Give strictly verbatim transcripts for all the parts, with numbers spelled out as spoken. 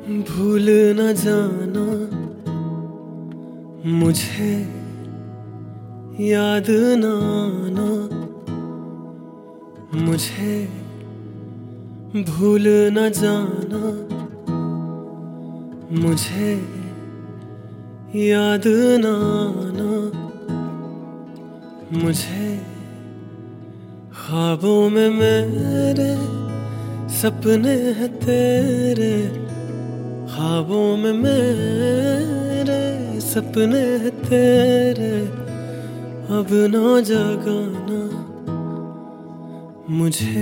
भूल न जाना मुझे, याद न आना मुझे, भूल न जाना मुझे, याद न आना मुझे। ख्वाबों में मेरे सपने हैं तेरे, ख्वाबों में मेरे सपने हैं तेरे। अब ना जगाना मुझे,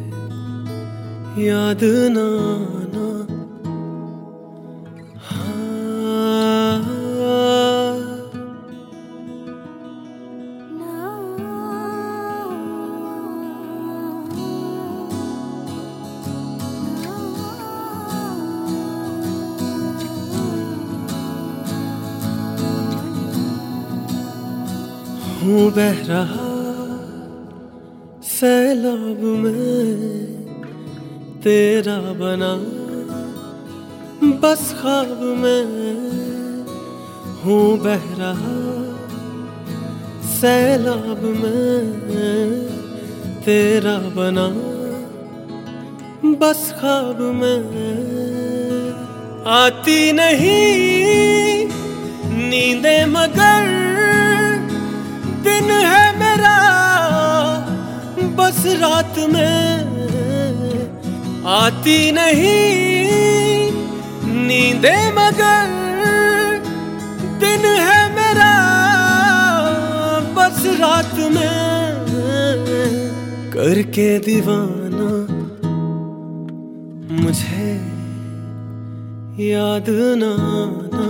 याद ना आना। हूँ बह रहा सैलाब में तेरा बना बस ख्वाब में। हूँ बह रहा सैलाब में तेरा बना बस ख्वाब में। आती नहीं नींदें मगर दिन है मेरा बस रात में। आती नहीं नींदें मगर दिन है मेरा बस रात में। करके दीवाना मुझे, याद ना आना।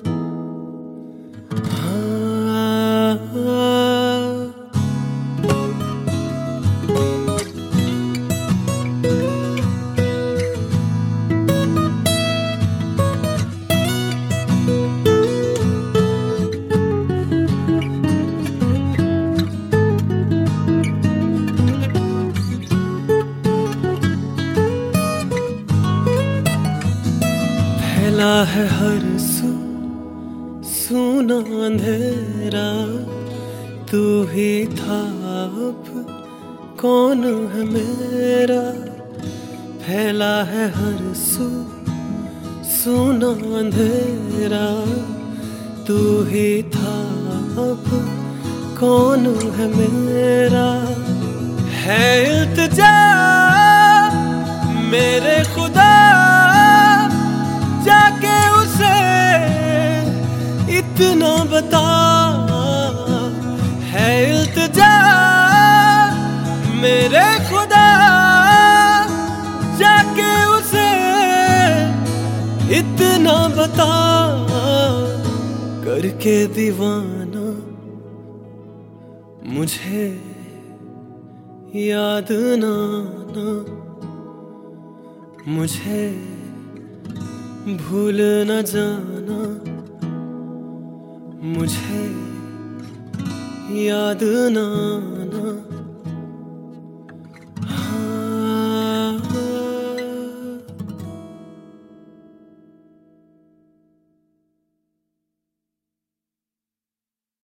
फैला है हर सू सूना अंधेरा, तू ही था अब कौन है मेरा। फैला है हर सू सूना अंधेरा, तू ही था अब कौन है मेरा। है इल्तिजा मेरे खुदा जाके उसे इतना बता। है इल्तिजा मेरे खुदा जाके उसे इतना बता। करके दीवाना मुझे, याद ना आना मुझे, भूल न जाना मुझे, याद ना आना।